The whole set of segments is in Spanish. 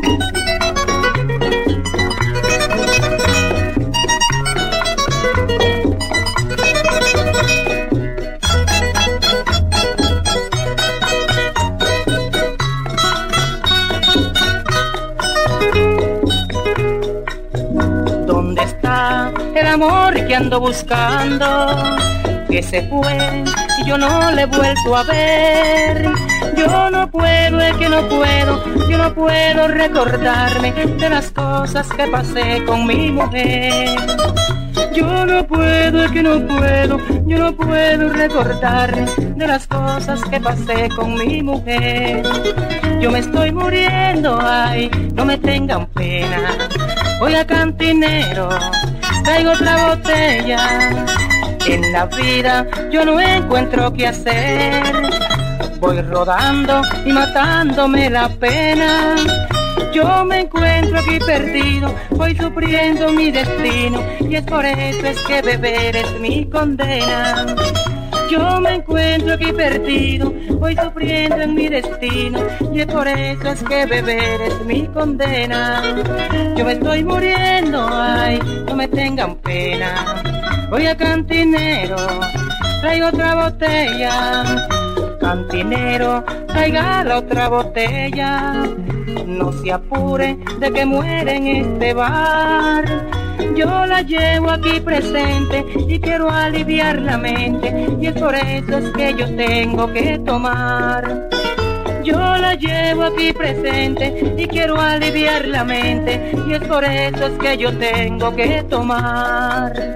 ¿Dónde está el amor que ando buscando? Que se fue y yo no le he vuelto a ver. Yo no puedo, es que no puedo, yo no puedo recordarme de las cosas que pasé con mi mujer. Yo no puedo, es que no puedo, yo no puedo recordarme de las cosas que pasé con mi mujer. Yo me estoy muriendo, ay, no me tengan pena. Voy a cantinero, traigo otra botella. En la vida yo no encuentro qué hacer. Voy rodando y matándome la pena. Yo me encuentro aquí perdido, voy sufriendo mi destino, y es por eso es que beber es mi condena. Yo me encuentro aquí perdido, voy sufriendo en mi destino, y es por eso es que beber es mi condena. Yo me estoy muriendo, ay, no me tengan pena. Voy a cantinero, traigo otra botella. Cantinero, traiga la otra botella. No se apure de que muere en este bar. Yo la llevo aquí presente y quiero aliviar la mente, y es por eso es que yo tengo que tomar. Yo la llevo aquí presente y quiero aliviar la mente, y es por eso es que yo tengo que tomar.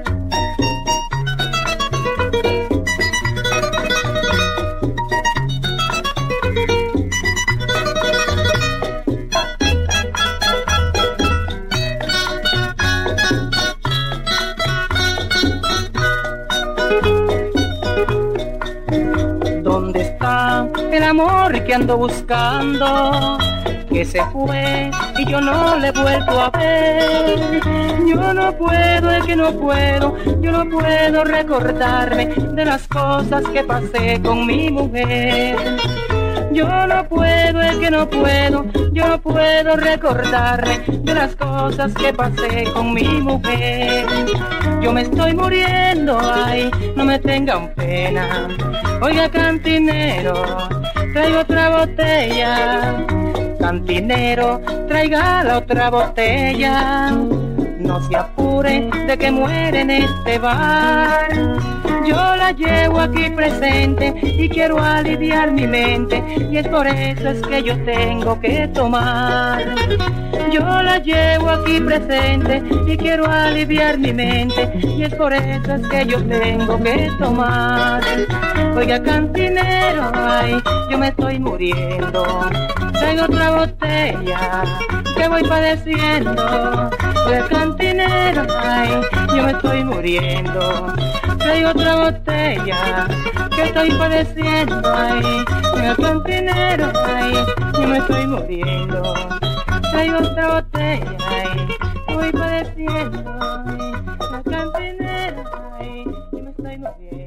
¿Dónde está el amor que ando buscando? Que se fue y yo no le he vuelto a ver. Yo no puedo, es que no puedo, yo no puedo recordarme de las cosas que pasé con mi mujer. Yo no puedo, es que no puedo, yo no puedo recordarme de las cosas que pasé con mi mujer. Yo me estoy muriendo, ay, no me tengan pena. Oiga, cantinero, traigo otra botella. Cantinero, traiga la otra botella. No se apure de que muere en este bar. Yo la llevo aquí presente y quiero aliviar mi mente, y es por eso es que yo tengo que tomar. Yo la llevo aquí presente y quiero aliviar mi mente, y es por eso es que yo tengo que tomar. Oiga, cantinero, ay, yo me estoy muriendo. Traigo otra botella que voy padeciendo. Oiga, cantinero, ay, yo me estoy muriendo. Traigo otra botella que estoy padeciendo, ay. Oiga, cantinero, ay, yo me estoy muriendo. Traigo otra botella, ay, que voy padeciendo, ay. Oiga, cantinero, ay, yo me estoy muriendo.